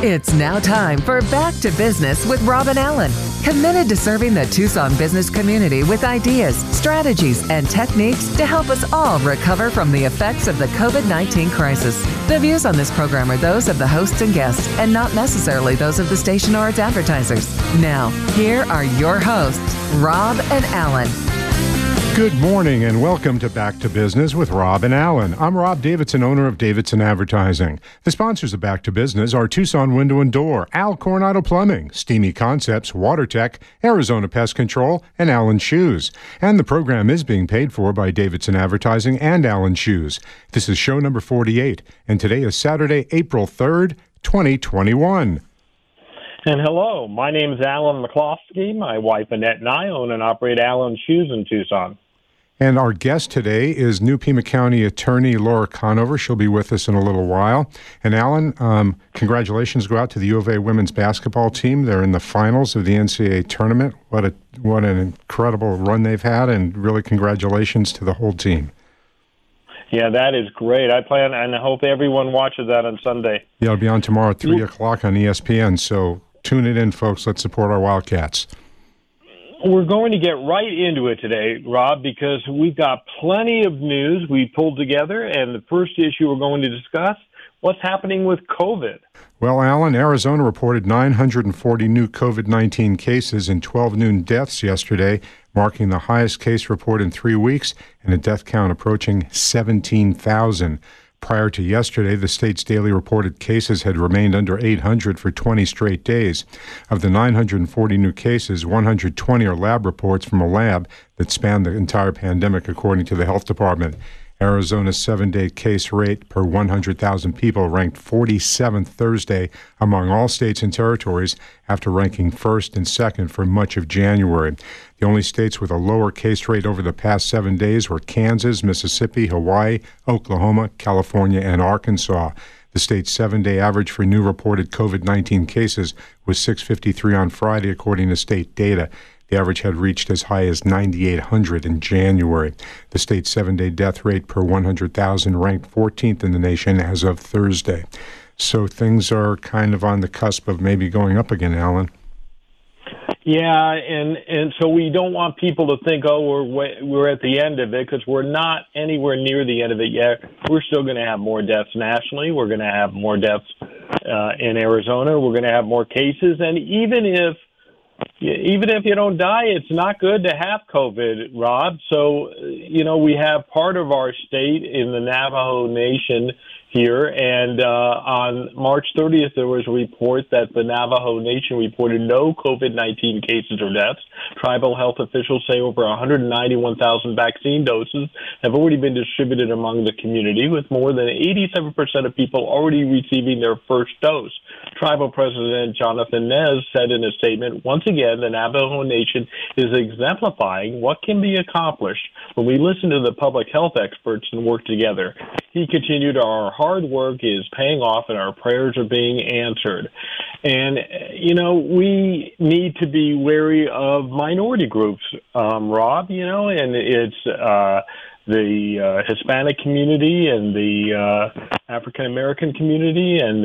It's now time for Back to Business with Robin Allen, committed to serving the Tucson business community with ideas, strategies, and techniques to help us all recover from the effects of the COVID-19 crisis. The views on this program are those of the hosts and guests, and not necessarily those of the station or its advertisers. Now, here are your hosts, Rob and Allen. Good morning and welcome to Back to Business with Rob and Allen. I'm Rob Davidson, owner of Davidson Advertising. The sponsors of Back to Business are Tucson Window and Door, Al Coronado Plumbing, Steamy Concepts, WaterTech, Arizona Pest Control, and Allen Shoes. And the program is being paid for by Davidson Advertising and Allen Shoes. This is show number 48, and today is Saturday, April 3rd, 2021. And hello, my name is Alan McCloskey. My wife Annette and I own and operate Allen Shoes in Tucson. And our guest today is New Pima County Attorney Laura Conover. She'll be with us in a little while. And Alan, congratulations go out to the U of A women's basketball team. They're in the finals of the NCAA tournament. What an incredible run they've had, and really congratulations to the whole team. Yeah, that is great. I plan and I hope everyone watches that on Sunday. Yeah, it'll be on tomorrow at 3 o'clock on ESPN. So tune it in, folks. Let's support our Wildcats. We're going to get right into it today, Rob, because we've got plenty of news we pulled together, and the first issue we're going to discuss, what's happening with COVID. Well, Alan, Arizona reported 940 new COVID-19 cases and 12 new deaths yesterday, marking the highest case report in 3 weeks and a death count approaching 17,000. Prior to yesterday, the state's daily reported cases had remained under 800 for 20 straight days. Of the 940 new cases, 120 are lab reports from a lab that spanned the entire pandemic, according to the health department. Arizona's 7-day case rate per 100,000 people ranked 47th Thursday among all states and territories, after ranking first and second for much of January. The only states with a lower case rate over the past 7 days were Kansas, Mississippi, Hawaii, Oklahoma, California, and Arkansas. The state's 7-day average for new reported COVID-19 cases was 653 on Friday, according to state data. The average had reached as high as 9,800 in January. The state's 7-day death rate per 100,000 ranked 14th in the nation as of Thursday. So things are kind of on the cusp of maybe going up again, Alan. Yeah, and so we don't want people to think, we're at the end of it, because we're not anywhere near the end of it yet. We're still going to have more deaths nationally. We're going to have more deaths in Arizona. We're going to have more cases. And even if you don't die, it's not good to have COVID, Rob. So, we have part of our state in the Navajo Nation here, and on March 30th, there was a report that the Navajo Nation reported no COVID-19 cases or deaths. Tribal health officials say over 191,000 vaccine doses have already been distributed among the community, with more than 87% of people already receiving their first dose. Tribal President Jonathan Nez said in a statement, once again, the Navajo Nation is exemplifying what can be accomplished when we listen to the public health experts and work together. He continued, our hard work is paying off and our prayers are being answered. And, we need to be wary of minority groups, Rob, and it's the Hispanic community and the African-American community and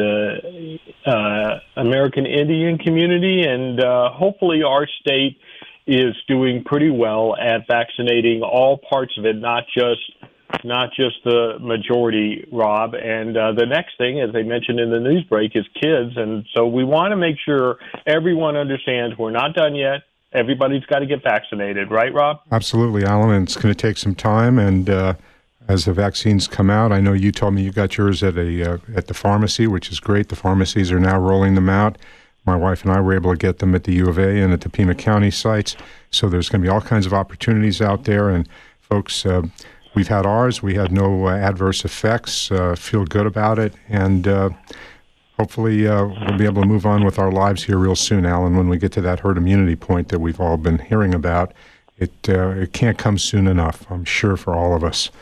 the American Indian community. And hopefully our state is doing pretty well at vaccinating all parts of it, not just the majority, Rob. And the next thing, as they mentioned in the news break, is kids. And so we want to make sure everyone understands we're not done yet. Everybody's got to get vaccinated, right, Rob? Absolutely, Alan. And it's going to take some time. And as the vaccines come out, I know you told me you got yours at the pharmacy, which is great. The pharmacies are now rolling them out. My wife and I were able to get them at the U of A and at the Pima County sites. So there's going to be all kinds of opportunities out there. And folks, we've had ours. We had no adverse effects. Feel good about it. And hopefully we'll be able to move on with our lives here real soon, Alan, when we get to that herd immunity point that we've all been hearing about. It can't come soon enough, I'm sure, for all of us.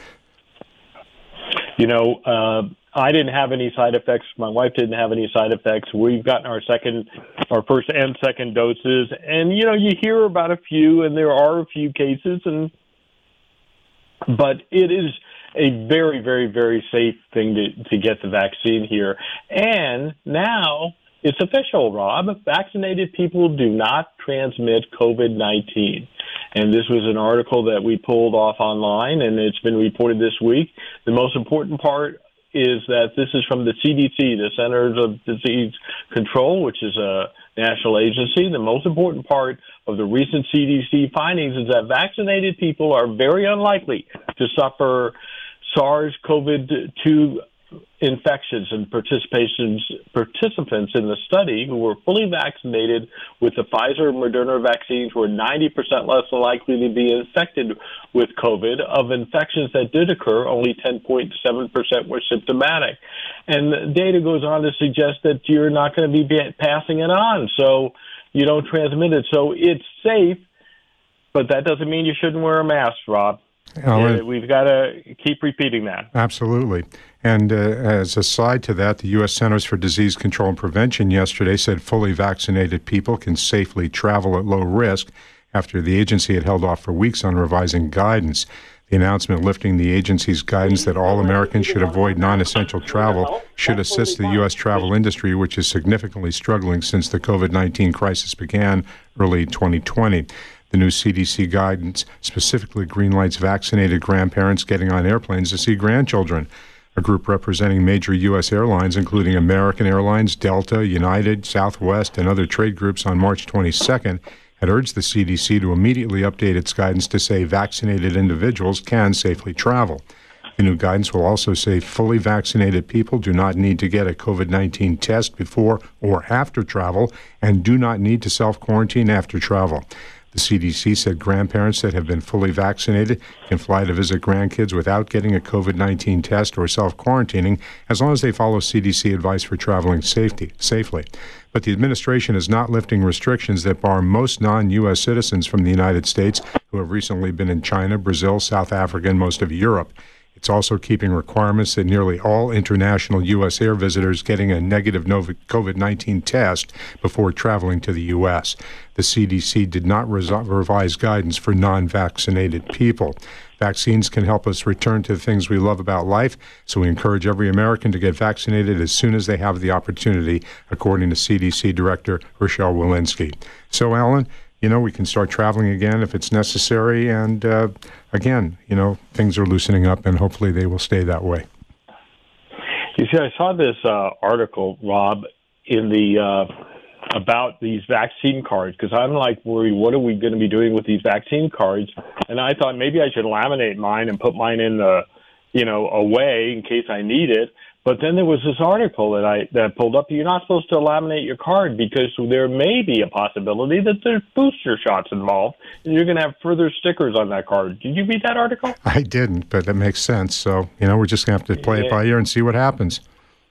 I didn't have any side effects. My wife didn't have any side effects. We've gotten our first and second doses. And, you hear about a few, and there are a few cases, but it is a very, very, very safe thing to get the vaccine here. And now It's official, Rob. Vaccinated people do not transmit COVID-19. And this was an article that we pulled off online, and it's been reported this week. The most important part is that this is from the CDC, the Centers of Disease Control, which is a national agency. The most important part of the recent CDC findings is that vaccinated people are very unlikely to suffer SARS-CoV-2 infections, and participants in the study who were fully vaccinated with the Pfizer and Moderna vaccines were 90% less likely to be infected with COVID. Of infections that did occur, only 10.7% were symptomatic. And the data goes on to suggest that you're not going to be passing it on, so you don't transmit it. So it's safe, but that doesn't mean you shouldn't wear a mask, Rob. We've got to keep repeating that. Absolutely. And as a side to that, the U.S. Centers for Disease Control and Prevention yesterday said fully vaccinated people can safely travel at low risk after the agency had held off for weeks on revising guidance. The announcement lifting the agency's guidance that all Americans should avoid non-essential travel should assist the U.S. travel industry, which is significantly struggling since the COVID-19 crisis began early 2020. The new CDC guidance specifically greenlights vaccinated grandparents getting on airplanes to see grandchildren. A group representing major U.S. airlines, including American Airlines, Delta, United, Southwest, and other trade groups on March 22nd, had urged the CDC to immediately update its guidance to say vaccinated individuals can safely travel. The new guidance will also say fully vaccinated people do not need to get a COVID-19 test before or after travel and do not need to self-quarantine after travel. The CDC said grandparents that have been fully vaccinated can fly to visit grandkids without getting a COVID-19 test or self-quarantining as long as they follow CDC advice for traveling safely. But the administration is not lifting restrictions that bar most non-U.S. citizens from the United States who have recently been in China, Brazil, South Africa, and most of Europe. It's also keeping requirements that nearly all international U.S. air visitors getting a negative COVID-19 test before traveling to the U.S. The CDC did not revise guidance for non-vaccinated people. Vaccines can help us return to the things we love about life, so we encourage every American to get vaccinated as soon as they have the opportunity, according to CDC Director Rochelle Walensky. So, Alan, we can start traveling again if it's necessary. And again, things are loosening up, and hopefully they will stay that way. You see, I saw this article, Rob, in the about these vaccine cards, because I'm worried, what are we going to be doing with these vaccine cards? And I thought maybe I should laminate mine and put mine in the, away in case I need it. But then there was this article that pulled up. You're not supposed to laminate your card because there may be a possibility that there's booster shots involved, and you're going to have further stickers on that card. Did you read that article? I didn't, but that makes sense. So, we're just going to have to play it by ear and see what happens.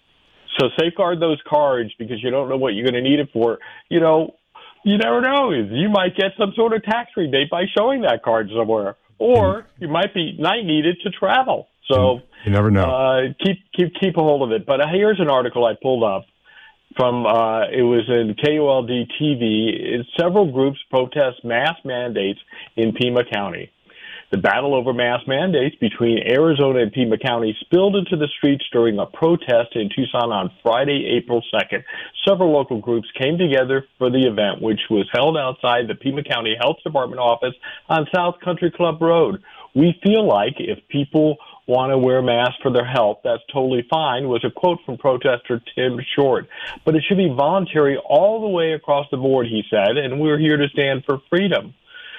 So safeguard those cards because you don't know what you're going to need it for. You never know. You might get some sort of tax rebate by showing that card somewhere, or you might need it to travel. So you never know. Keep a hold of it. But here's an article I pulled up from. It was in KOLD TV. Several groups protest mask mandates in Pima County. The battle over mask mandates between Arizona and Pima County spilled into the streets during a protest in Tucson on Friday, April 2nd. Several local groups came together for the event, which was held outside the Pima County Health Department office on South Country Club Road. We feel like if people want to wear masks for their health, that's totally fine, was a quote from protester Tim Short. But it should be voluntary all the way across the board, he said, and we're here to stand for freedom.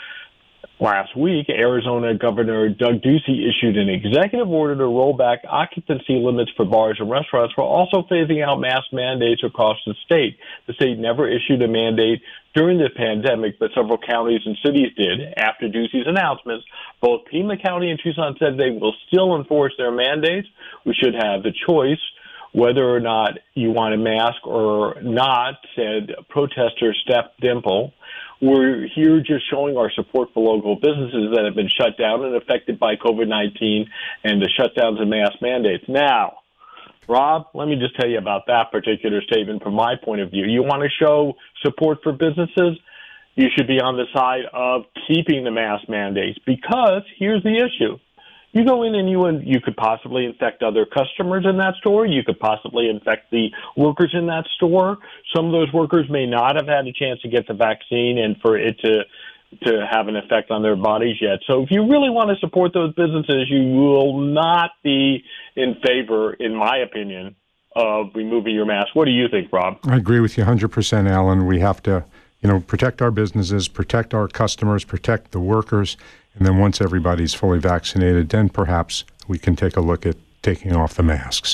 Last week, Arizona Governor Doug Ducey issued an executive order to roll back occupancy limits for bars and restaurants while also phasing out mask mandates across the state. The state never issued a mandate during the pandemic, but several counties and cities did. After Ducey's announcements, both Pima County and Tucson said they will still enforce their mandates. We should have the choice whether or not you want a mask or not, said protester Steph Dimple. We're here just showing our support for local businesses that have been shut down and affected by COVID-19 and the shutdowns and mask mandates. Now, Rob, let me just tell you about that particular statement from my point of view. You want to show support for businesses? You should be on the side of keeping the mask mandates because here's the issue. You go in and you could possibly infect other customers in that store. You could possibly infect the workers in that store. Some of those workers may not have had a chance to get the vaccine and for it to have an effect on their bodies yet. So if you really want to support those businesses, you will not be in favor, in my opinion, of removing your mask. What do you think, Rob? I agree with you 100%, Alan. We have to, protect our businesses, protect our customers, protect the workers, and then once everybody's fully vaccinated, then perhaps we can take a look at taking off the masks.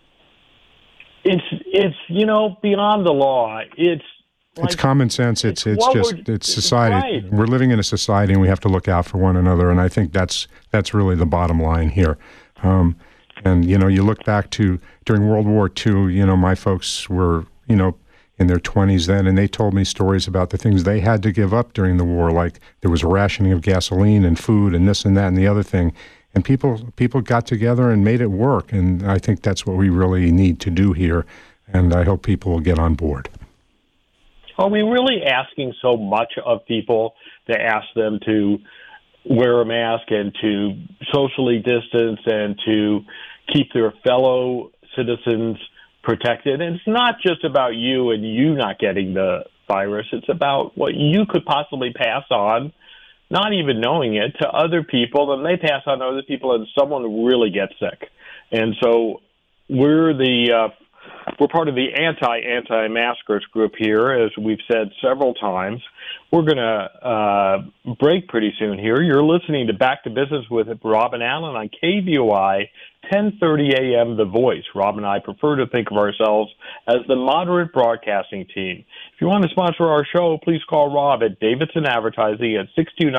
It's beyond the law. It's common sense. It's society. Right. We're living in a society, and we have to look out for one another. And I think that's really the bottom line here. And you look back to during World War II. My folks were in their 20s then, and they told me stories about the things they had to give up during the war, like there was rationing of gasoline and food and this and that and the other thing. And people got together and made it work. And I think that's what we really need to do here. And I hope people will get on board. Are we really asking so much of people to ask them to wear a mask and to socially distance and to keep their fellow citizens protected? And it's not just about you and you not getting the virus. It's about what you could possibly pass on, not even knowing it, to other people, and they pass on to other people, and someone really gets sick. And so we're part of the anti-maskers group here, as we've said several times. We're going to break pretty soon here. You're listening to Back to Business with Rob and Alan on KVOI 1030 AM, The Voice. Rob and I prefer to think of ourselves as the moderate broadcasting team. If you want to sponsor our show, please call Rob at Davidson Advertising at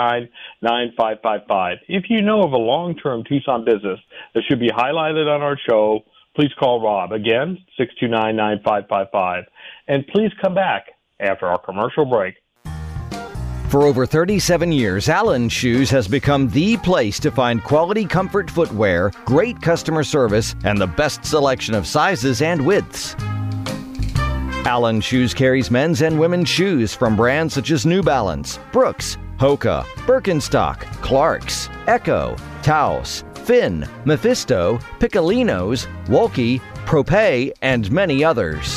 629-9555. If you know of a long-term Tucson business that should be highlighted on our show, please call Rob. Again, 629-9555. And please come back after our commercial break. For over 37 years, Allen Shoes has become the place to find quality comfort footwear, great customer service, and the best selection of sizes and widths. Allen Shoes carries men's and women's shoes from brands such as New Balance, Brooks, Hoka, Birkenstock, Clarks, Echo, Taos, Finn, Mephisto, Piccolinos, Wolke, Propay, and many others.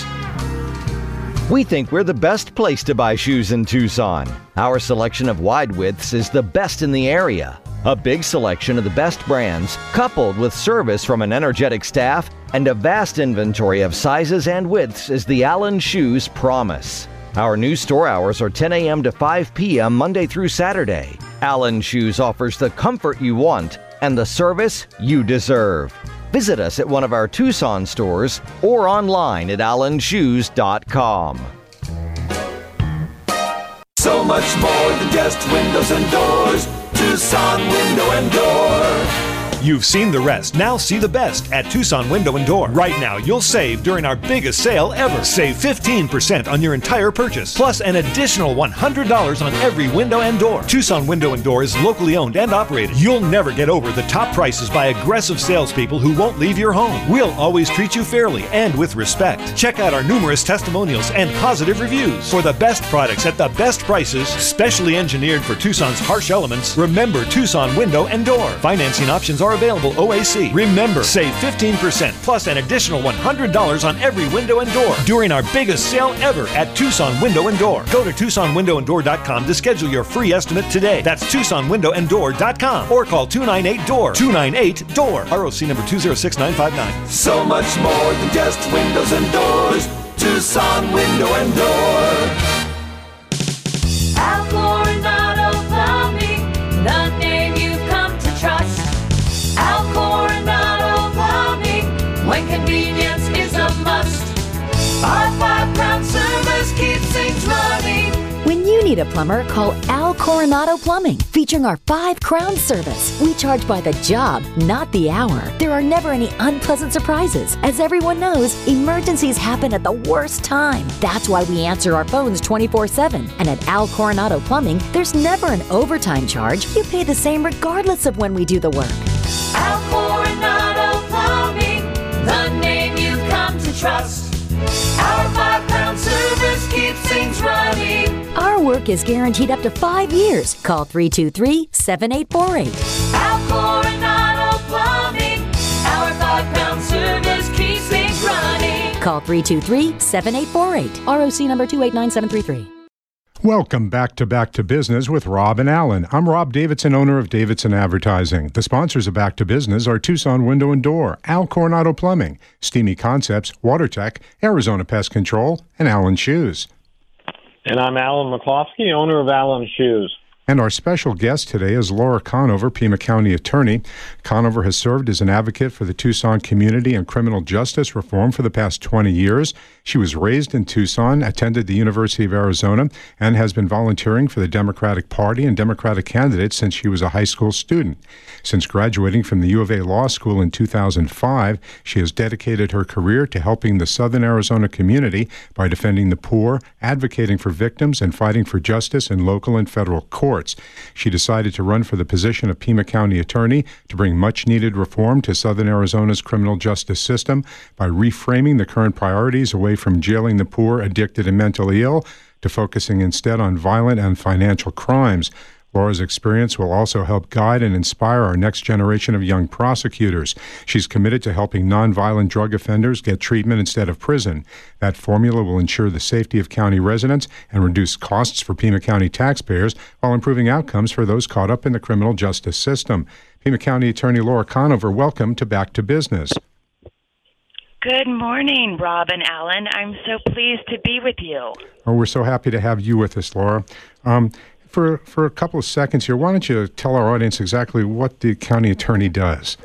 We think we're the best place to buy shoes in Tucson. Our selection of wide widths is the best in the area. A big selection of the best brands, coupled with service from an energetic staff and a vast inventory of sizes and widths, is the Allen Shoes promise. Our new store hours are 10 a.m. to 5 p.m. Monday through Saturday. Allen Shoes offers the comfort you want and the service you deserve. Visit us at one of our Tucson stores or online at allenshoes.com. So much more than just windows and doors. Tucson Window and Door. You've seen the rest. Now see the best at Tucson Window and Door. Right now, you'll save during our biggest sale ever. Save 15% on your entire purchase, plus an additional $100 on every window and door. Tucson Window and Door is locally owned and operated. You'll never get over the top prices by aggressive salespeople who won't leave your home. We'll always treat you fairly and with respect. Check out our numerous testimonials and positive reviews. For the best products at the best prices, specially engineered for Tucson's harsh elements, remember Tucson Window and Door. Financing options are available OAC. Remember, save 15% plus an additional $100 on every window and door during our biggest sale ever at Tucson Window and Door. Go to TucsonWindowandDoor.com to schedule your free estimate today. That's TucsonWindowandDoor.com or call 298-DOOR. 298-DOOR. ROC number 206959. So much more than just windows and doors. Tucson Window and Door. Al Coronado Plumbing, the name you've come to trust. Al Coronado Plumbing, when convenience is a must. Our 5-crown service keeps things running. When you need a plumber, call Al Coronado Plumbing, featuring our 5-crown service. We charge by the job, not the hour. There are never any unpleasant surprises. As everyone knows, emergencies happen at the worst time. That's why we answer our phones 24/7. And at Al Coronado Plumbing, there's never an overtime charge. You pay the same regardless of when we do the work. Al Coronado Plumbing, the name you've come to trust. Our 5-crown service keeps things running. Our work is guaranteed up to 5 years. Call 323-7848. Al Coronado Call 323-7848. ROC number 289733. Welcome back to Business with Rob and Alan. I'm Rob Davidson, owner of Davidson Advertising. The sponsors of Back to Business are Tucson Window and Door, Al Coronado Plumbing, Steamy Concepts, WaterTech, Arizona Pest Control, and Allen Shoes. And I'm Alan McCloskey, owner of Allen Shoes. And our special guest today is Laura Conover, Pima County attorney. Conover has served as an advocate for the Tucson community and criminal justice reform for the past 20 years. She was raised in Tucson, attended the University of Arizona, and has been volunteering for the Democratic Party and Democratic candidates since she was a high school student. Since graduating from the U of A Law School in 2005, she has dedicated her career to helping the Southern Arizona community by defending the poor, advocating for victims, and fighting for justice in local and federal courts. She decided to run for the position of Pima County attorney to bring much-needed reform to Southern Arizona's criminal justice system by reframing the current priorities away from jailing the poor, addicted, and mentally ill to focusing instead on violent and financial crimes. Laura's experience will also help guide and inspire our next generation of young prosecutors. She's committed to helping nonviolent drug offenders get treatment instead of prison. That formula will ensure the safety of county residents and reduce costs for Pima County taxpayers while improving outcomes for those caught up in the criminal justice system. Pima County Attorney Laura Conover, welcome to Back to Business. Good morning, Rob and Alan. I'm so pleased to be with you. Oh, we're so happy to have you with us, Laura. For a couple of seconds here, why don't you tell our audience exactly what the county attorney does?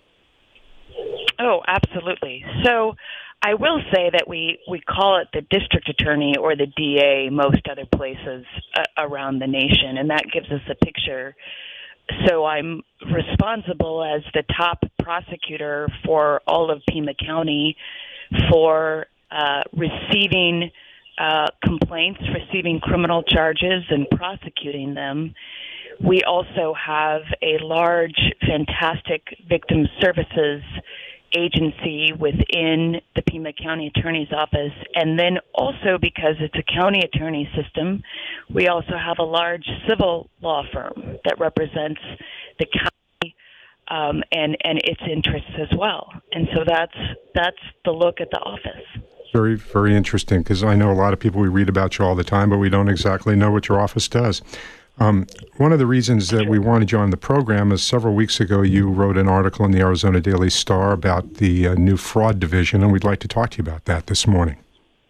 Oh, absolutely. So I will say that we call it the district attorney or the DA most other places around the nation, and that gives us a picture. So I'm responsible as the top prosecutor for all of Pima County for receiving complaints, receiving criminal charges, and prosecuting them. We also have a large, fantastic victim services agency within the Pima County Attorney's Office. And then also, because it's a county attorney system, we also have a large civil law firm that represents the county and its interests as well. And so that's the look at the office. Very, very interesting, because I know a lot of people, we read about you all the time, but we don't exactly know what your office does. One of the reasons that we wanted you on the program is several weeks ago you wrote an article in the Arizona Daily Star about the new fraud division, and we'd like to talk to you about that this morning.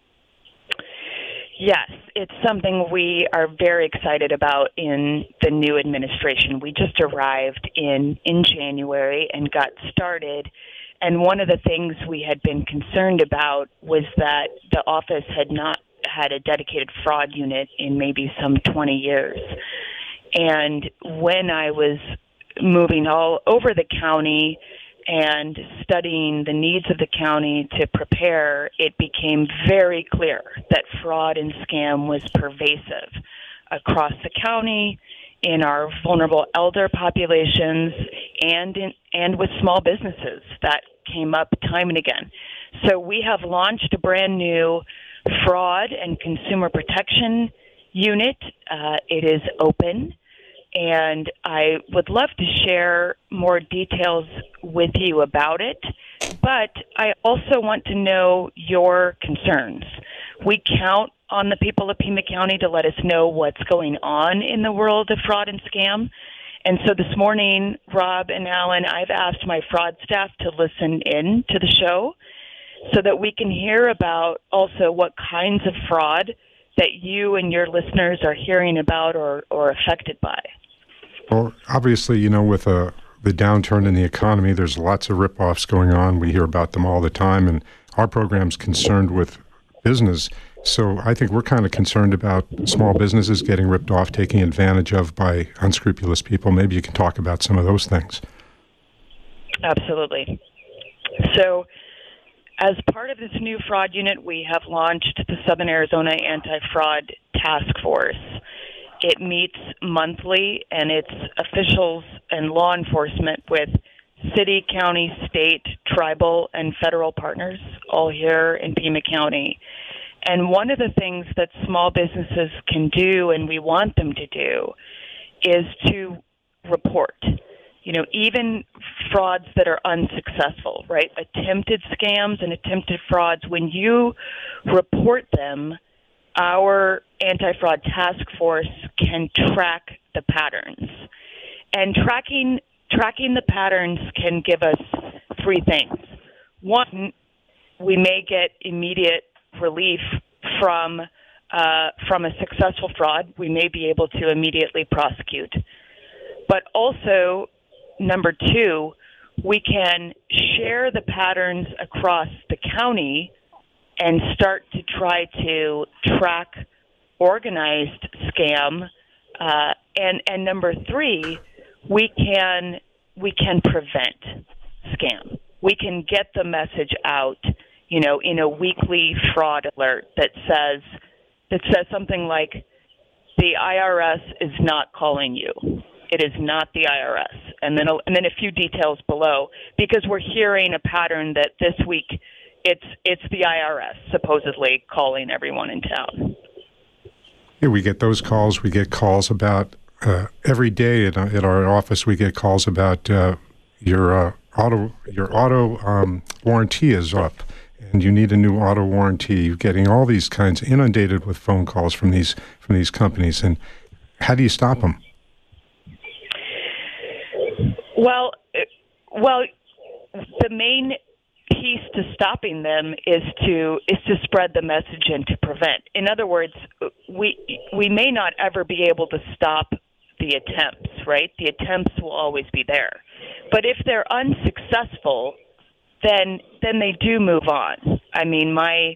Yes, it's something we are very excited about in the new administration. We just arrived in January and got started. And one of the things we had been concerned about was that the office had not had a dedicated fraud unit in maybe some 20 years. And when I was moving all over the county and studying the needs of the county to prepare, it became very clear that fraud and scam was pervasive across the county, in our vulnerable elder populations, and with small businesses. That came up time and again. So we have launched a brand new fraud and consumer protection unit. It is open, and I would love to share more details with you about it, but I also want to know your concerns. We count on the people of Pima County to let us know what's going on in the world of fraud and scam. And so this morning, Rob and Alan, I've asked my fraud staff to listen in to the show so that we can hear about also what kinds of fraud that you and your listeners are hearing about or affected by. Well, obviously, you know, with the downturn in the economy, there's lots of rip-offs going on. We hear about them all the time, and our program's concerned with business. So I think we're kind of concerned about small businesses getting ripped off, taking advantage of by unscrupulous people. Maybe you can talk about some of those things. Absolutely. So as part of this new fraud unit, we have launched the Southern Arizona Anti-Fraud Task Force. It meets monthly, and it's officials and law enforcement with city, county, state, tribal, and federal partners, all here in Pima County. And one of the things that small businesses can do, and we want them to do, is to report. even frauds that are unsuccessful, right? Attempted scams and attempted frauds, when you report them, our anti-fraud task force can track the patterns. And tracking the patterns can give us three things. One, we may get immediate relief from a successful fraud. We may be able to immediately prosecute. But also, number two, we can share the patterns across the county and start to try to track organized scam. And number three, we can prevent scam. We can get the message out, in a weekly fraud alert that says something like, the IRS is not calling you. It is not the IRS. And then a few details below, because we're hearing a pattern that this week it's the IRS supposedly calling everyone in town. Yeah, we get those calls. We get calls about every day at our office. We get calls about your auto warranty is up, and you need a new auto warranty. You're getting all these kinds, inundated with phone calls from these companies. And how do you stop them? Well, the main piece to stopping them is to spread the message and to prevent. In other words, we may not ever be able to stop the attempts, right? The attempts will always be there. But if they're unsuccessful, then they do move on. I mean, my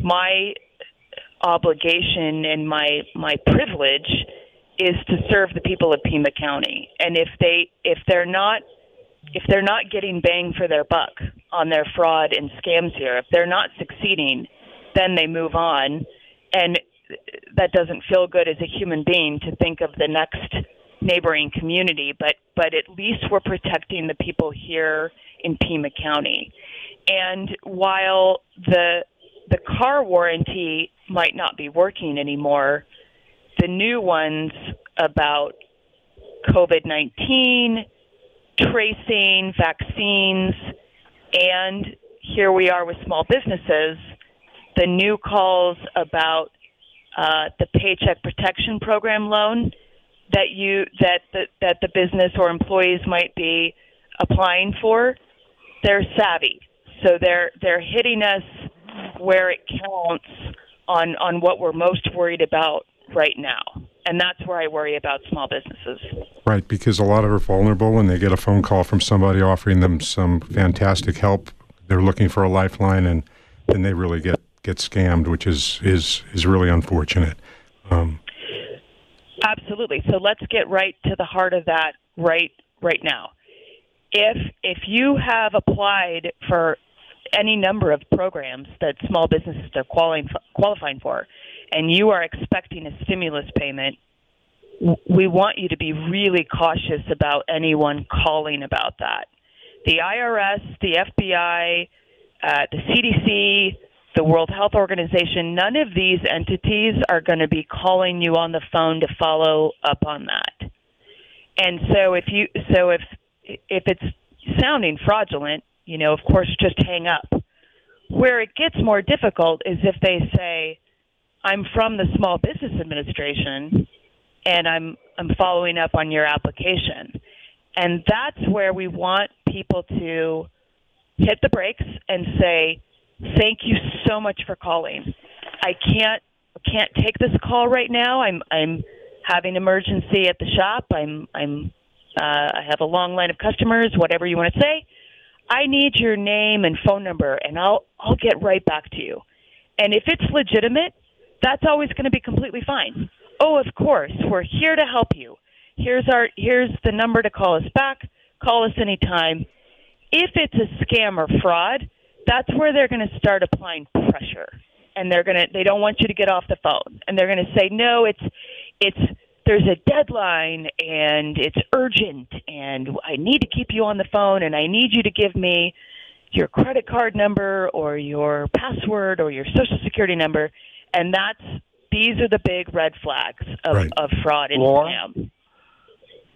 obligation and my privilege is to serve the people of Pima County. And if they're not getting bang for their buck on their fraud and scams here, if they're not succeeding, then they move on. And that doesn't feel good as a human being to think of the next neighboring community, but at least we're protecting the people here in Pima County. And while the car warranty might not be working anymore, the new ones about COVID-19, tracing, vaccines, and here we are with small businesses, the new calls about the Paycheck Protection Program loan that the business or employees might be applying for, they're savvy. So they're hitting us where it counts on what we're most worried about right now. And that's where I worry about small businesses. Right, because a lot of them are vulnerable, and they get a phone call from somebody offering them some fantastic help. They're looking for a lifeline, and then they really get scammed, which is really unfortunate. Absolutely. So let's get right to the heart of that right now. If you have applied for any number of programs that small businesses are qualifying for, and you are expecting a stimulus payment, we want you to be really cautious about anyone calling about that. The IRS, the FBI, the CDC, the World Health Organization, none of these entities are going to be calling you on the phone to follow up on that. And so if it's sounding fraudulent, of course, just hang up. Where it gets more difficult is if they say, I'm from the Small Business Administration, and I'm following up on your application. And that's where we want people to hit the brakes and say, thank you so much for calling. I can't take this call right now. I'm having emergency at the shop. I have a long line of customers, whatever you want to say. I need your name and phone number, and I'll get right back to you. And if it's legitimate, that's always going to be completely fine. Oh, of course, we're here to help you. Here's the number to call us back. Call us anytime. If it's a scam or fraud, that's where they're going to start applying pressure, and they don't want you to get off the phone, and they're going to say, no, there's a deadline, and it's urgent, and I need to keep you on the phone, and I need you to give me your credit card number or your password or your social security number, and these are the big red flags of fraud and scam.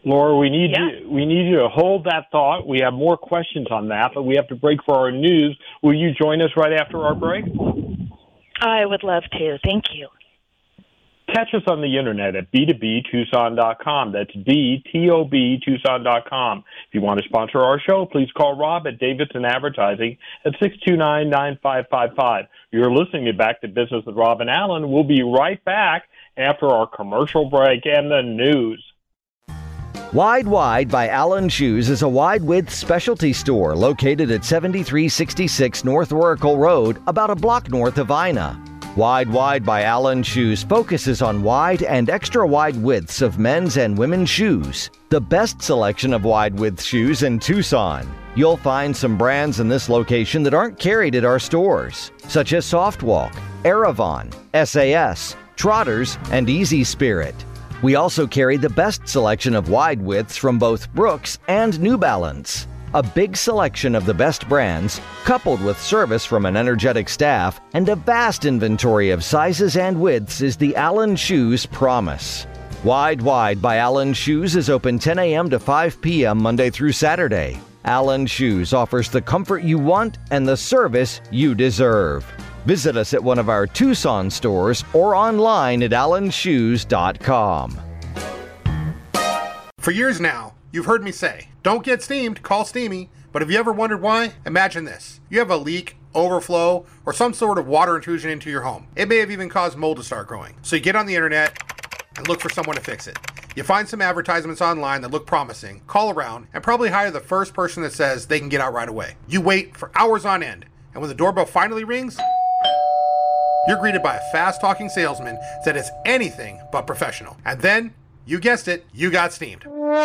Laura, we need you to hold that thought. We have more questions on that, but we have to break for our news. Will you join us right after our break? I would love to. Thank you. Catch us on the internet at b2btucson.com. That's B-T-O-B Tucson.com. If you want to sponsor our show, please call Rob at Davidson Advertising at 629-9555. You're listening to Back to Business with Rob and Allen. We'll be right back after our commercial break and the news. Wide Wide by Allen Shoes is a wide-width specialty store located at 7366 North Oracle Road, about a block north of Ina. Wide Wide by Allen Shoes focuses on wide and extra wide widths of men's and women's shoes. The best selection of wide width shoes in Tucson. You'll find some brands in this location that aren't carried at our stores, such as Softwalk, Aravon, SAS, Trotters, and Easy Spirit. We also carry the best selection of wide widths from both Brooks and New Balance. A big selection of the best brands, coupled with service from an energetic staff and a vast inventory of sizes and widths, is the Allen Shoes promise. Wide Wide by Allen Shoes is open 10 a.m. to 5 p.m. Monday through Saturday. Allen Shoes offers the comfort you want and the service you deserve. Visit us at one of our Tucson stores or online at allenshoes.com. For years now, you've heard me say, don't get steamed, call Steamy. But have you ever wondered why? Imagine this. You have a leak, overflow, or some sort of water intrusion into your home. It may have even caused mold to start growing. So you get on the internet and look for someone to fix it. You find some advertisements online that look promising, call around, and probably hire the first person that says they can get out right away. You wait for hours on end, and when the doorbell finally rings, you're greeted by a fast-talking salesman that is anything but professional. And then, you guessed it, you got steamed.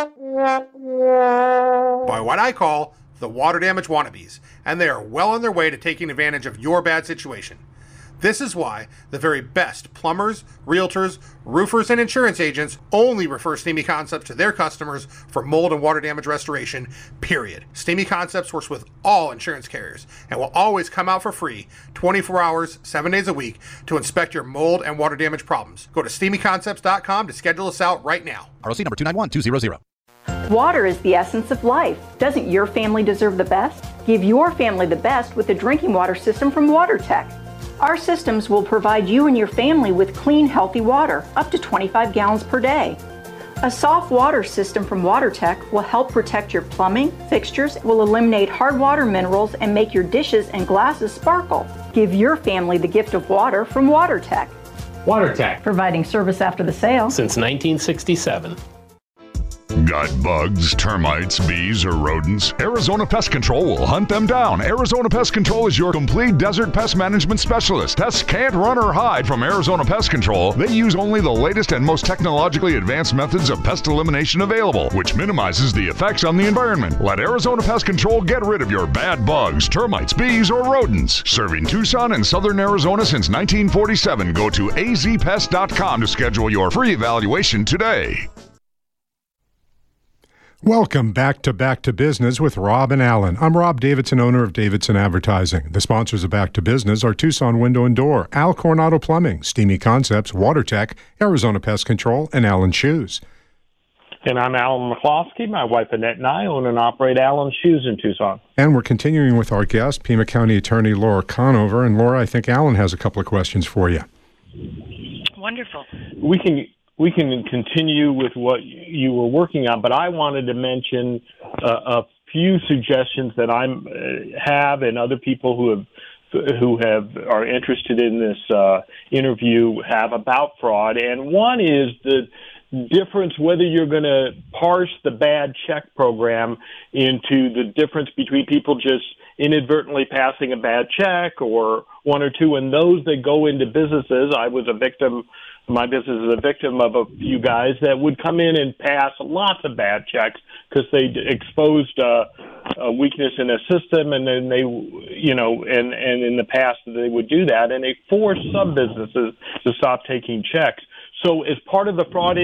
By what I call the water damage wannabes, and they are well on their way to taking advantage of your bad situation. This is why the very best plumbers, realtors, roofers, and insurance agents only refer Steamy Concepts to their customers for mold and water damage restoration, period. Steamy Concepts works with all insurance carriers and will always come out for free 24 hours, 7 days a week to inspect your mold and water damage problems. Go to steamyconcepts.com to schedule us out right now. ROC number 291200. Water is the essence of life. Doesn't your family deserve the best? Give your family the best with the drinking water system from WaterTech. Our systems will provide you and your family with clean, healthy water, up to 25 gallons per day. A soft water system from WaterTech will help protect your plumbing, fixtures, will eliminate hard water minerals, and make your dishes and glasses sparkle. Give your family the gift of water from WaterTech. WaterTech, providing service after the sale since 1967. Got bugs, termites, bees, or rodents? Arizona Pest Control will hunt them down. Arizona Pest Control is your complete desert pest management specialist. Pests can't run or hide from Arizona Pest Control. They use only the latest and most technologically advanced methods of pest elimination available, which minimizes the effects on the environment. Let Arizona Pest Control get rid of your bad bugs, termites, bees, or rodents. Serving Tucson and southern Arizona since 1947. Go to azpest.com to schedule your free evaluation today. Welcome back to Business with Rob and Allen. I'm Rob Davidson, owner of Davidson Advertising. The sponsors of Back to Business are Tucson Window and Door, Al Coronado Plumbing, Steamy Concepts, WaterTech, Arizona Pest Control, and Allen Shoes. And I'm Alan McCloskey. My wife Annette and I own and operate Allen Shoes in Tucson. And we're continuing with our guest, Pima County Attorney Laura Conover. And Laura, I think Alan has a couple of questions for you. Wonderful. We can continue with what you were working on, but I wanted to mention a few suggestions that I have and other people who are interested in this interview have about fraud. And one is the difference whether you're going to parse the bad check program into the difference between people just inadvertently passing a bad check or one or two, and those that go into businesses. My business is a victim of a few guys that would come in and pass lots of bad checks because they exposed a weakness in a system, and then they, and in the past they would do that, and they forced some businesses to stop taking checks. So is part of the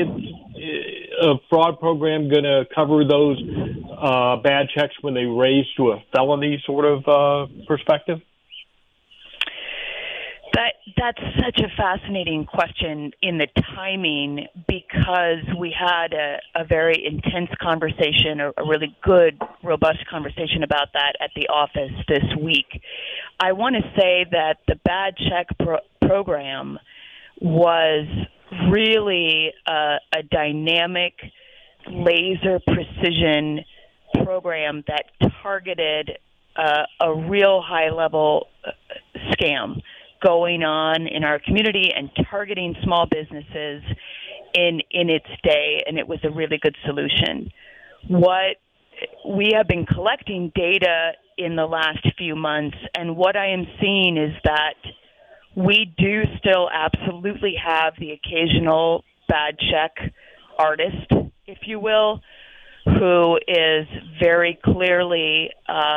fraud program going to cover those bad checks when they raise to a felony sort of perspective? That's such a fascinating question in the timing, because we had a very intense conversation, a really good, robust conversation about that at the office this week. I want to say that the Bad Check program was really a dynamic, laser precision program that targeted a real high-level scam going on in our community and targeting small businesses in its day, and it was a really good solution. What we have been collecting data in the last few months, and what I am seeing is that we do still absolutely have the occasional bad check artist, if you will, who is very clearly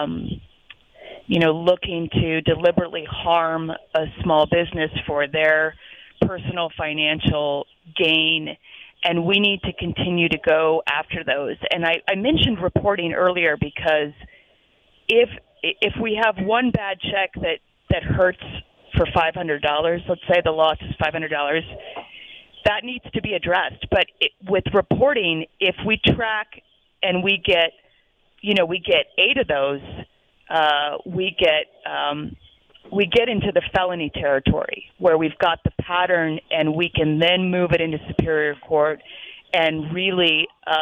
looking to deliberately harm a small business for their personal financial gain, and we need to continue to go after those. And I mentioned reporting earlier because if we have one bad check that hurts for $500, let's say the loss is $500, that needs to be addressed. But with reporting, if we track and we get 8 of those, we get into the felony territory where we've got the pattern, and we can then move it into Superior Court and really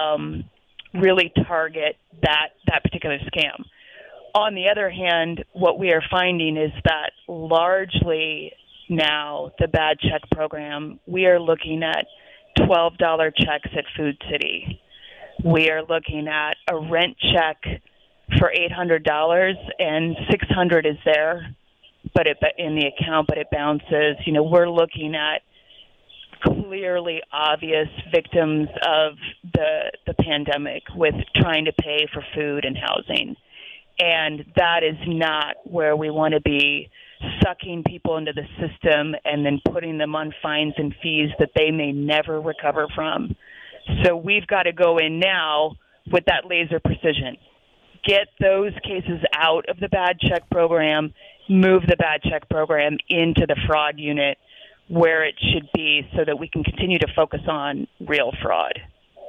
target that particular scam. On the other hand, what we are finding is that largely now the Bad Check program, we are looking at $12 checks at Food City. We are looking at a rent check for $800, and $600 is there, but in the account, but it bounces. We're looking at clearly obvious victims of the pandemic with trying to pay for food and housing, and that is not where we want to be, sucking people into the system and then putting them on fines and fees that they may never recover from. So we've got to go in now with that laser precision. Get those cases out of the Bad Check program, move the Bad Check program into the fraud unit where it should be so that we can continue to focus on real fraud.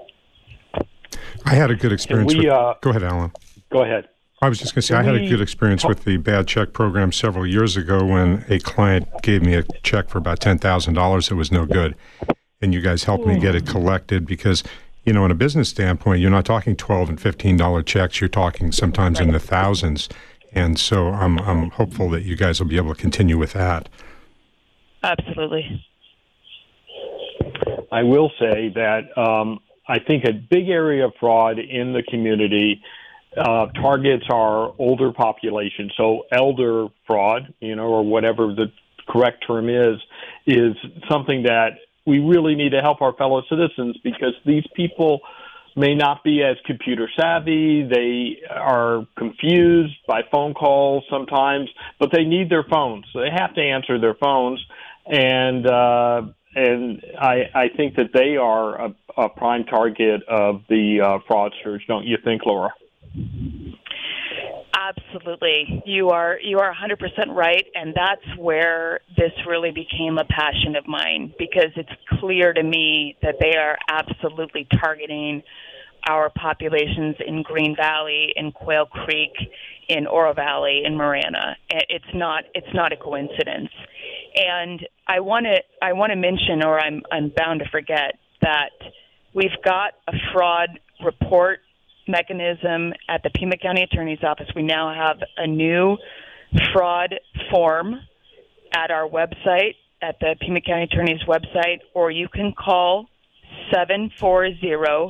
I had a good experience go ahead, Alan. Go ahead. I was just going to say, I had a good experience with the Bad Check program several years ago when a client gave me a check for about $10,000 that was no good. And you guys helped me get it collected because, in a business standpoint, you're not talking $12 and $15 checks. You're talking sometimes in the thousands. And so I'm hopeful that you guys will be able to continue with that. Absolutely. I will say that I think a big area of fraud in the community targets our older population. So elder fraud, or whatever the correct term is something that we really need to help our fellow citizens, because these people may not be as computer savvy. They are confused by phone calls sometimes, but they need their phones. So they have to answer their phones. And I think that they are a prime target of the fraudsters, don't you think, Laura? Absolutely. You are 100% right, and that's where this really became a passion of mine, because it's clear to me that they are absolutely targeting our populations in Green Valley, in Quail Creek, in Oro Valley, in Marana. It's not a coincidence. And I want to mention, or I'm bound to forget, that we've got a fraud report mechanism at the Pima County Attorney's Office. We now have a new fraud form at our website, at the Pima County Attorney's website, or you can call 740-5600.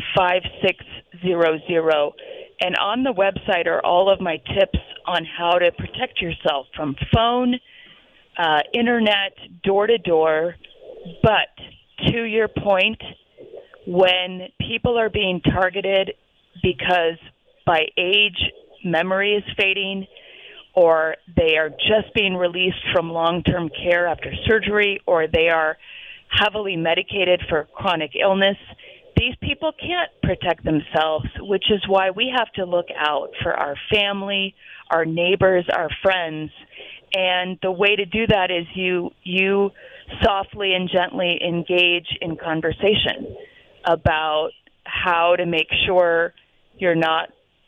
And on the website are all of my tips on how to protect yourself from phone, internet, door-to-door. But to your point, when people are being targeted because by age, memory is fading, or they are just being released from long-term care after surgery, or they are heavily medicated for chronic illness, these people can't protect themselves, which is why we have to look out for our family, our neighbors, our friends, And the way to do that is you softly and gently engage in conversation about how to make sure you're not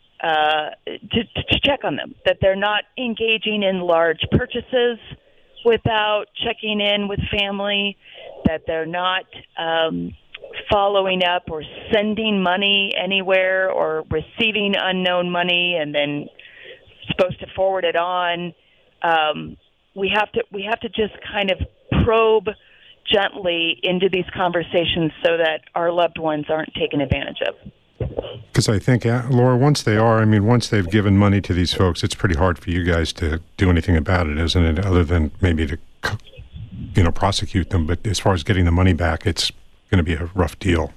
to check on them, that they're not engaging in large purchases without checking in with family, that they're not following up or sending money anywhere or receiving unknown money and then supposed to forward it on. We have to just kind of probe gently into these conversations so that our loved ones aren't taken advantage of. Because I think, Laura, once they've given money to these folks, it's pretty hard for you guys to do anything about it, isn't it? Other than maybe to, prosecute them. But as far as getting the money back, it's going to be a rough deal.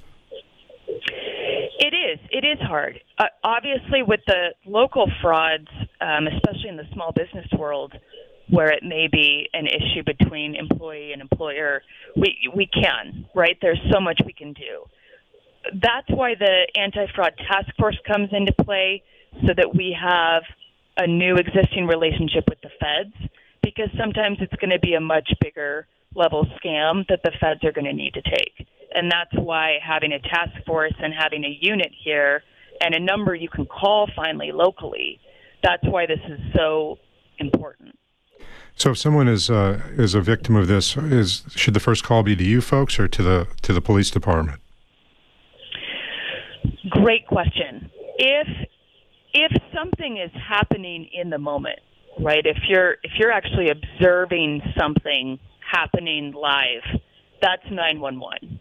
It is hard. Obviously, with the local frauds, especially in the small business world, where it may be an issue between employee and employer, we can, right? There's so much we can do. That's why the Anti-Fraud Task Force comes into play, so that we have a new existing relationship with the feds, because sometimes it's going to be a much bigger level scam that the feds are going to need to take. And that's why having a task force and having a unit here and a number you can call finally locally, that's why this is so important. So if someone is a victim of this, should the first call be to you folks or to the police department? Great question. If something is happening in the moment, right? If you're actually observing something happening live, that's 911.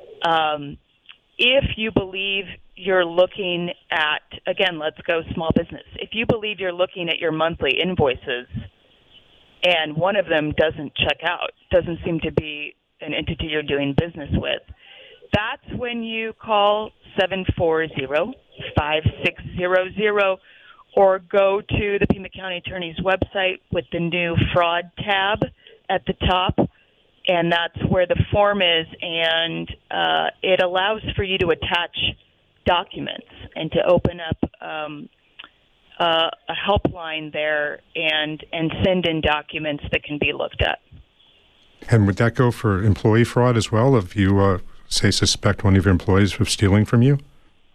If you believe you're looking at, again, let's go small business. If you believe you're looking at your monthly invoices and one of them doesn't check out, doesn't seem to be an entity you're doing business with, that's when you call 740-5600 or go to the Pima County Attorney's website with the new fraud tab at the top, and that's where the form is, and it allows for you to attach documents and to open up a helpline there and send in documents that can be looked at. And would that go for employee fraud as well, if you say suspect one of your employees of stealing from you?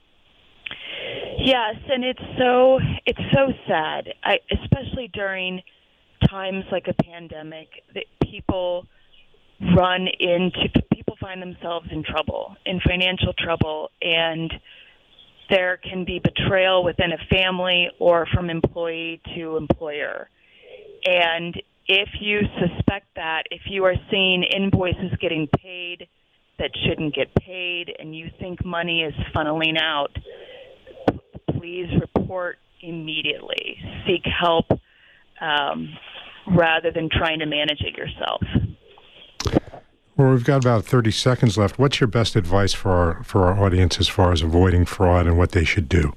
Yes, and it's so sad, especially during times like a pandemic, that people find themselves in trouble, in financial trouble, and there can be betrayal within a family or from employee to employer. And if you suspect that, if you are seeing invoices getting paid that shouldn't get paid and you think money is funneling out, please report immediately. Seek help rather than trying to manage it yourself. Well, we've got about 30 seconds left. What's your best advice for our audience as far as avoiding fraud and what they should do?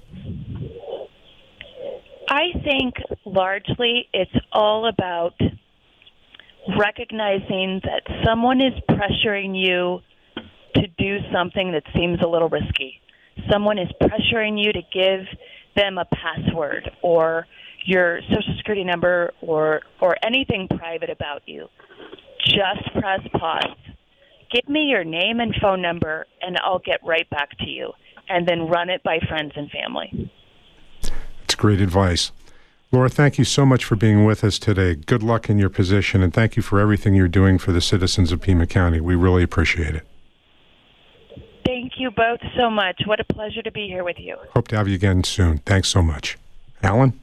I think largely it's all about recognizing that someone is pressuring you to do something that seems a little risky. Someone is pressuring you to give them a password or your Social Security number or anything private about you. Just press pause. Give me your name and phone number, and I'll get right back to you, and then run it by friends and family. It's great advice. Laura, thank you so much for being with us today. Good luck in your position, and thank you for everything you're doing for the citizens of Pima County. We really appreciate it. Thank you both so much. What a pleasure to be here with you. Hope to have you again soon. Thanks so much. Alan?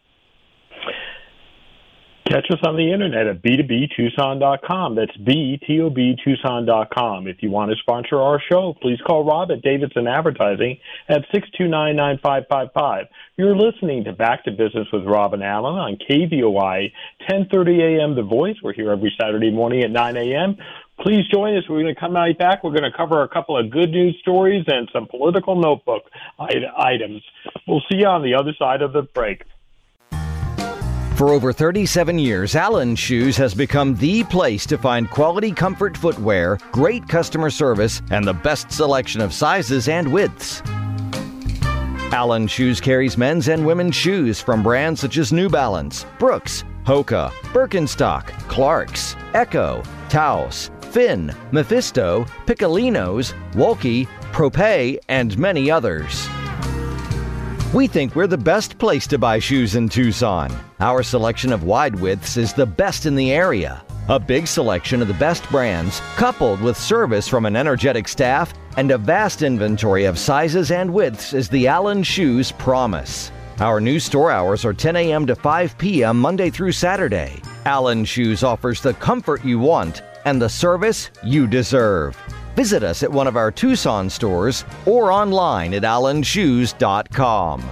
Catch us on the internet at b2btucson.com. That's btobtucson.com. If you want to sponsor our show, please call Rob at Davidson Advertising at 629-9555. You're listening to Back to Business with Rob and Alan on KVOI 1030 AM The Voice. We're here every Saturday morning at 9 a.m. Please join us. We're going to come right back. We're going to cover a couple of good news stories and some political notebook items. We'll see you on the other side of the break. For over 37 years, Allen Shoes has become the place to find quality comfort footwear, great customer service, and the best selection of sizes and widths. Allen Shoes carries men's and women's shoes from brands such as New Balance, Brooks, Hoka, Birkenstock, Clarks, Echo, Taos, Finn, Mephisto, Piccolinos, Wolke, Propay, and many others. We think we're the best place to buy shoes in Tucson. Our selection of wide widths is the best in the area. A big selection of the best brands, coupled with service from an energetic staff and a vast inventory of sizes and widths is the Allen Shoes promise. Our new store hours are 10 a.m. to 5 p.m. Monday through Saturday. Allen Shoes offers the comfort you want and the service you deserve. Visit us at one of our Tucson stores or online at allenshoes.com.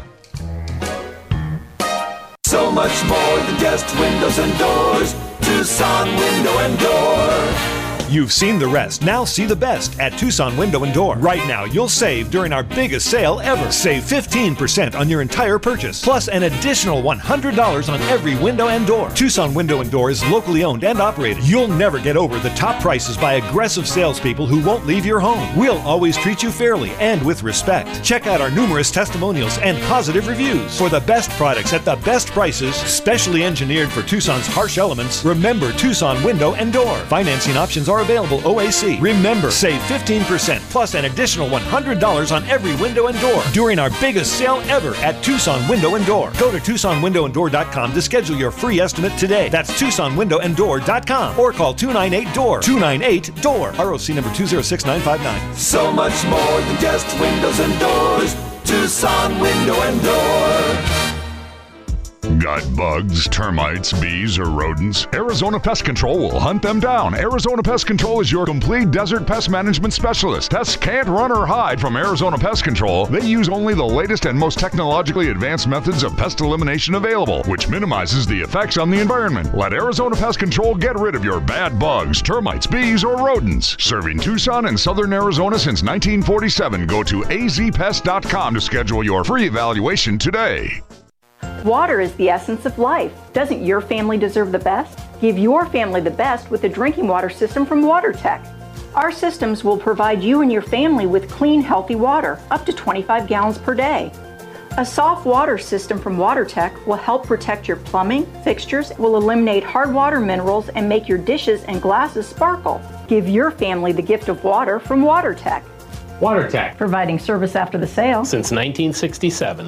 So much more than just windows and doors. Tucson Window and Door. You've seen the rest. Now see the best at Tucson Window and Door. Right now, you'll save during our biggest sale ever. Save 15% on your entire purchase, plus an additional $100 on every window and door. Tucson Window and Door is locally owned and operated. You'll never get over the top prices by aggressive salespeople who won't leave your home. We'll always treat you fairly and with respect. Check out our numerous testimonials and positive reviews. For the best products at the best prices, specially engineered for Tucson's harsh elements, remember Tucson Window and Door. Financing options are available OAC. Remember, save 15% plus an additional $100 on every window and door during our biggest sale ever at Tucson Window and Door. Go to TucsonWindowandDoor.com to schedule your free estimate today. That's TucsonWindowandDoor.com or call 298-DOOR. 298-DOOR. ROC number 206959. So much more than just windows and doors. Tucson Window and Door. Got bugs, termites, bees, or rodents? Arizona Pest Control will hunt them down. Arizona Pest Control is your complete desert pest management specialist. Pests can't run or hide from Arizona Pest Control. They use only the latest and most technologically advanced methods of pest elimination available, which minimizes the effects on the environment. Let Arizona Pest Control get rid of your bad bugs, termites, bees, or rodents. Serving Tucson and southern Arizona since 1947. Go to azpest.com to schedule your free evaluation today. Water is the essence of life. Doesn't your family deserve the best? Give your family the best with the drinking water system from WaterTech. Our systems will provide you and your family with clean, healthy water, up to 25 gallons per day. A soft water system from WaterTech will help protect your plumbing, fixtures, will eliminate hard water minerals, and make your dishes and glasses sparkle. Give your family the gift of water from WaterTech. WaterTech, providing service after the sale since 1967.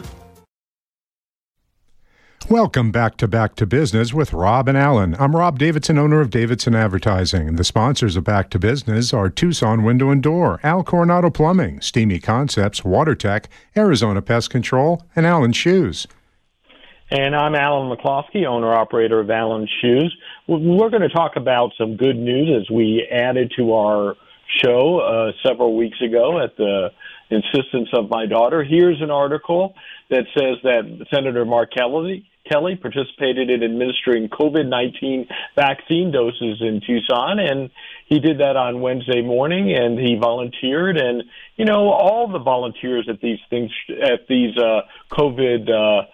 Welcome back to Business with Rob and Alan. I'm Rob Davidson, owner of Davidson Advertising, and the sponsors of Back to Business are Tucson Window and Door, Al Coronado Plumbing, Steamy Concepts, WaterTech, Arizona Pest Control, and Allen Shoes. And I'm Alan McCloskey, owner-operator of Allen Shoes. We're going to talk about some good news as we added to our show several weeks ago at the insistence of my daughter. Here's an article that says that Senator Mark Kelly participated in administering COVID-19 vaccine doses in Tucson, and he did that on Wednesday morning, and he volunteered. And, you know, all the volunteers at these things, at these COVID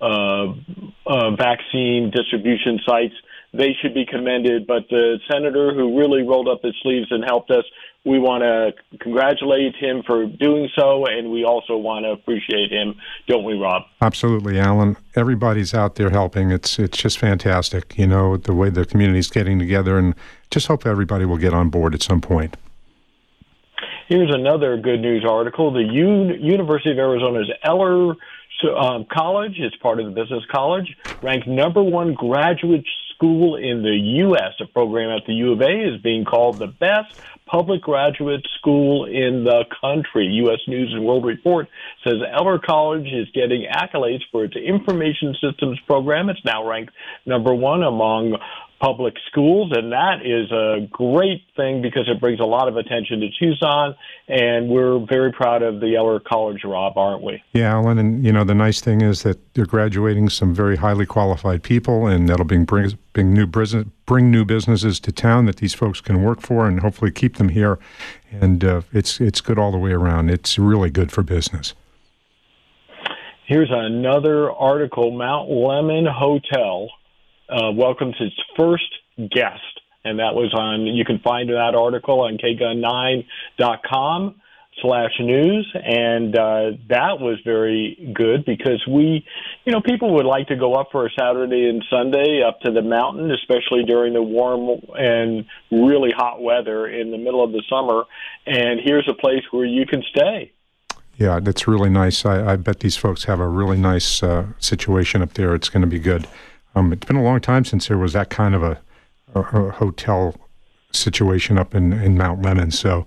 vaccine distribution sites, they should be commended. But the senator who really rolled up his sleeves and helped us, we want to congratulate him for doing so, and we also want to appreciate him, don't we, Rob? Absolutely, Alan. Everybody's out there helping. It's just fantastic, you know, the way the community's getting together, and just hope everybody will get on board at some point. Here's another good news article. The University of Arizona's Eller College, it's part of the Business College, ranked #1 graduate school in the U.S. A program at the U of A is being called the best public graduate school in the country. U.S. News and World Report says Eller College is getting accolades for its information systems program. It's now ranked #1 among public schools, and that is a great thing because it brings a lot of attention to Tucson, and we're very proud of the Eller College, Rob, aren't we? Yeah, Alan, and you know, the nice thing is that they're graduating some very highly qualified people, and that'll bring new businesses to town that these folks can work for and hopefully keep them here, and it's good all the way around. It's really good for business. Here's another article. Mount Lemmon Hotel welcomes its first guest, and that was on, you can find that article on kgun9.com. news, and that was very good because people would like to go up for a Saturday and Sunday up to the mountain, especially during the warm and really hot weather in the middle of the summer, and here's a place where you can stay. Yeah, that's really nice. I bet these folks have a really nice situation up there. It's going to be good. It's been a long time since there was that kind of a hotel situation up in Mount Lemmon, so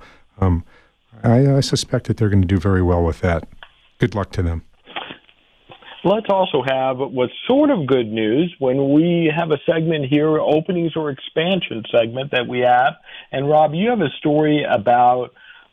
I suspect that they're going to do very well with that. Good luck to them. Let's also have what's sort of good news when we have a segment here, openings or expansion segment that we have. And Rob, you have a story about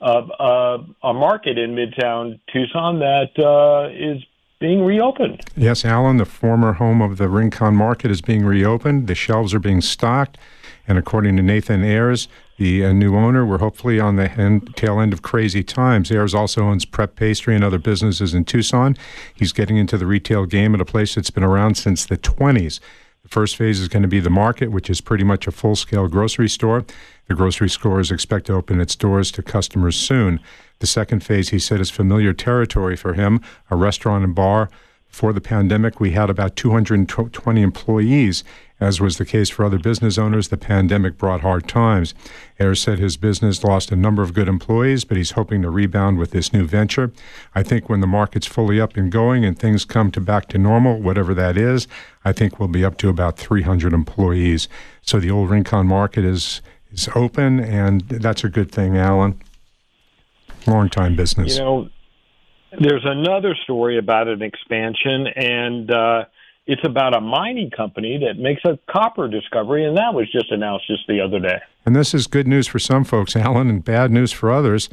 a market in Midtown Tucson that is being reopened. Yes, Alan, the former home of the Rincon Market is being reopened. The shelves are being stocked. And according to Nathan Ayers, the new owner, we're hopefully on the tail end of crazy times. Ayers also owns Prep Pastry and other businesses in Tucson. He's getting into the retail game at a place that's been around since the 1920s. The first phase is going to be the market, which is pretty much a full-scale grocery store. The grocery store is expected to open its doors to customers soon. The second phase, he said, is familiar territory for him, a restaurant and bar. Before the pandemic, we had about 220 employees. As was the case for other business owners, the pandemic brought hard times. Ayers said his business lost a number of good employees, but he's hoping to rebound with this new venture. I think when the market's fully up and going and things come back to normal, whatever that is, I think we'll be up to about 300 employees. So the old Rincon Market is open, and that's a good thing, Alan. Long-time business. There's another story about an expansion, and it's about a mining company that makes a copper discovery, and that was just announced just the other day. And this is good news for some folks, Alan, and bad news for others.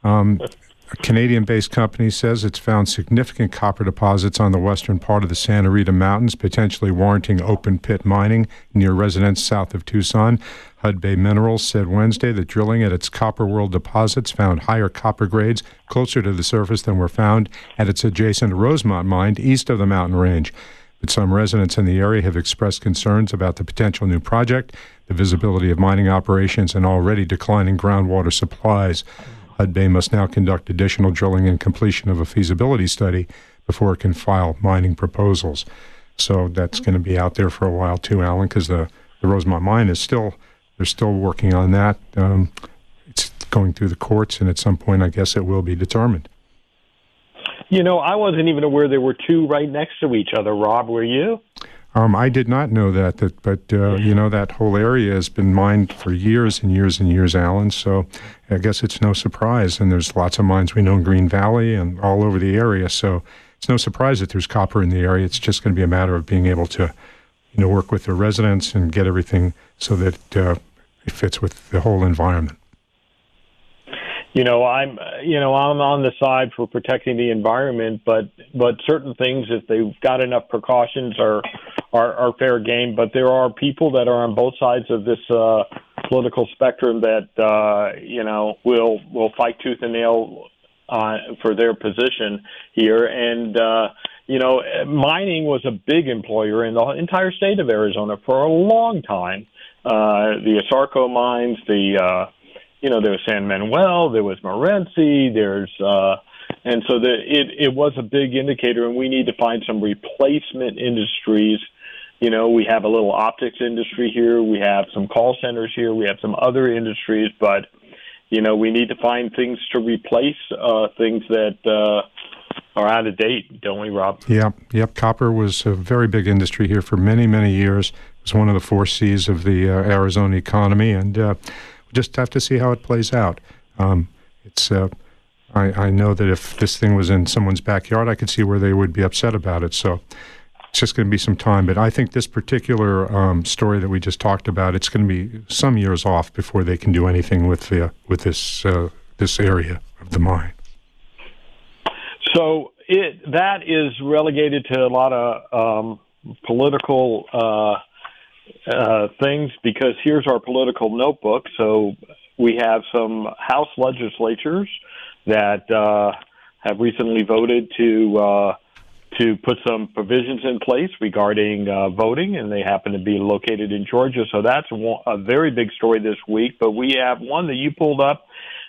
A Canadian-based company says it's found significant copper deposits on the western part of the Santa Rita Mountains, potentially warranting open-pit mining near residents south of Tucson. Hudbay Minerals said Wednesday that drilling at its Copper World deposits found higher copper grades closer to the surface than were found at its adjacent Rosemont mine east of the mountain range. But some residents in the area have expressed concerns about the potential new project, the visibility of mining operations, and already declining groundwater supplies. Hudbay must now conduct additional drilling and completion of a feasibility study before it can file mining proposals. So that's going to be out there for a while too, Alan, because the Rosemont mine is they're still working on that. It's going through the courts, and at some point, I guess it will be determined. I wasn't even aware there were two right next to each other. Rob, were you? I did not know that, but that whole area has been mined for years and years and years, Alan, so I guess it's no surprise. And there's lots of mines we know in Green Valley and all over the area, so it's no surprise that there's copper in the area. It's just going to be a matter of being able to, work with the residents and get everything so that it fits with the whole environment. I'm on the side for protecting the environment, but certain things, if they've got enough precautions, are fair game. But there are people that are on both sides of this political spectrum that will fight tooth and nail for their position here. And mining was a big employer in the entire state of Arizona for a long time. The Asarco mines, there was San Manuel, there was Morenci, and so it was a big indicator, and we need to find some replacement industries. We have a little optics industry here, we have some call centers here, we have some other industries, but, we need to find things to replace things that are out of date, don't we, Rob? Yep. Copper was a very big industry here for many, many years. It was one of the 4 C's of the Arizona economy, and just have to see how it plays out. I know that if this thing was in someone's backyard, I could see where they would be upset about it. So it's just going to be some time. But I think this particular story that we just talked about, it's going to be some years off before they can do anything with this area of the mine. So that is relegated to a lot of political things, because here's our political notebook. So we have some House legislatures that have recently voted to put some provisions in place regarding voting, and they happen to be located in Georgia. So that's a very big story this week. But we have one that you pulled up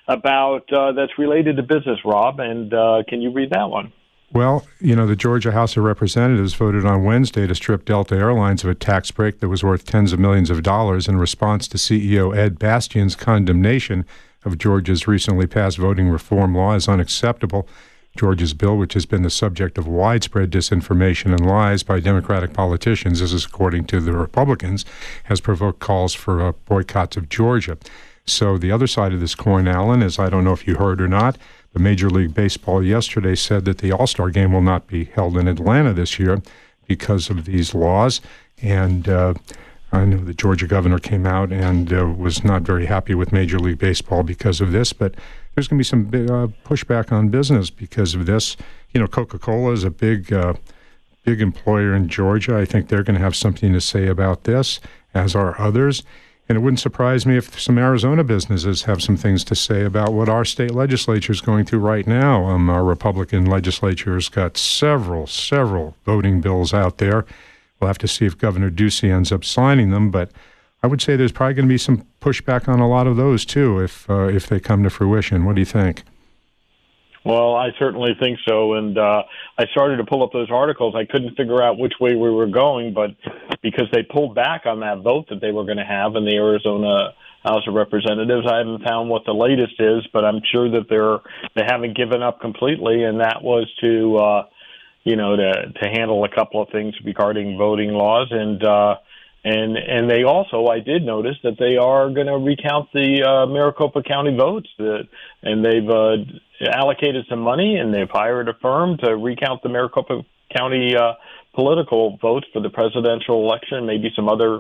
about that's related to business, Rob. And can you read that one? Well, the Georgia House of Representatives voted on Wednesday to strip Delta Airlines of a tax break that was worth tens of millions of dollars in response to CEO Ed Bastian's condemnation of Georgia's recently passed voting reform law as unacceptable. Georgia's bill, which has been the subject of widespread disinformation and lies by Democratic politicians, this is according to the Republicans, has provoked calls for boycotts of Georgia. So the other side of this coin, Alan, is, I don't know if you heard or not, the Major League Baseball yesterday said that the All-Star Game will not be held in Atlanta this year because of these laws. And I know the Georgia governor came out and was not very happy with Major League Baseball because of this, but there's going to be some big, pushback on business because of this. Coca-Cola is a big employer in Georgia. I think they're going to have something to say about this, as are others. And it wouldn't surprise me if some Arizona businesses have some things to say about what our state legislature is going through right now. Our Republican legislature has got several voting bills out there. We'll have to see if Governor Ducey ends up signing them, but I would say there's probably going to be some pushback on a lot of those, too, if they come to fruition. What do you think? Well, I certainly think so. And I started to pull up those articles. I couldn't figure out which way we were going, but because they pulled back on that vote that they were going to have in the Arizona House of Representatives, I haven't found what the latest is, but I'm sure that they haven't given up completely, and that was to handle a couple of things regarding voting laws. And they also, I did notice that they are going to recount the Maricopa County votes, and they've allocated some money, and they've hired a firm to recount the Maricopa County political votes for the presidential election, maybe some other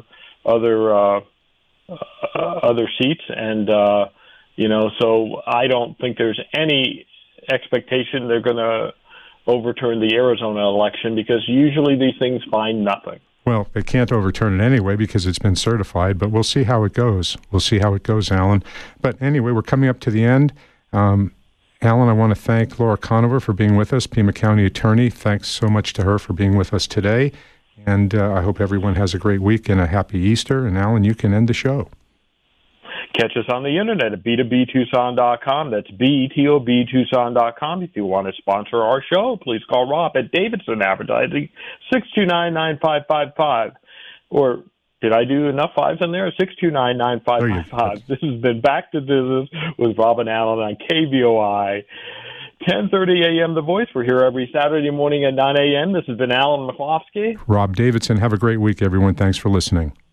seats, and so I don't think there's any expectation they're going to overturn the Arizona election, because usually these things find nothing. Well, they can't overturn it anyway because it's been certified, but we'll see how it goes. We'll see how it goes, Alan. But anyway, we're coming up to the end. Alan, I want to thank Laura Conover for being with us, Pima County Attorney. Thanks so much to her for being with us today. And I hope everyone has a great week and a happy Easter. And Alan, you can end the show. Catch us on the internet at b2btucson.com. That's BTOBtucson.com. If you want to sponsor our show, please call Rob at Davidson Advertising, 629-9555. Or did I do enough fives in there? 629-9555. This has been Back to Business with Rob and Alan on KVOI. 10:30 a.m. The Voice. We're here every Saturday morning at 9 a.m. This has been Alan McCloskey. Rob Davidson. Have a great week, everyone. Thanks for listening.